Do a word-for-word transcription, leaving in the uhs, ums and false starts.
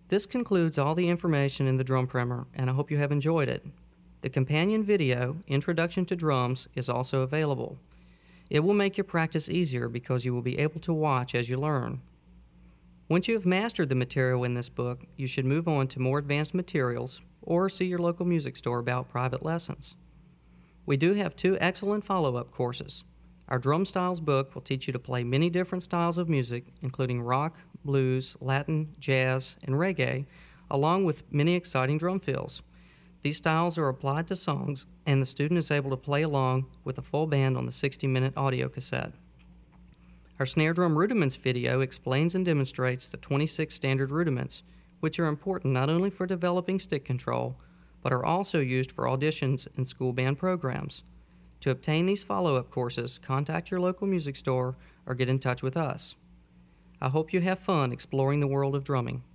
This concludes all the information in the drum primer, and I hope you have enjoyed it. The companion video, Introduction to Drums, is also available. It will make your practice easier because you will be able to watch as you learn. Once you have mastered the material in this book, you should move on to more advanced materials or see your local music store about private lessons. We do have two excellent follow-up courses. Our Drum Styles book will teach you to play many different styles of music, including rock, blues, Latin, jazz, and reggae, along with many exciting drum fills. These styles are applied to songs, and the student is able to play along with a full band on the sixty-minute audio cassette. Our Snare Drum Rudiments video explains and demonstrates the twenty-six standard rudiments, which are important not only for developing stick control, but are also used for auditions and school band programs. To obtain these follow-up courses, contact your local music store or get in touch with us. I hope you have fun exploring the world of drumming.